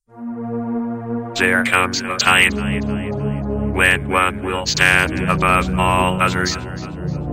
There comes a time when one will stand above all others.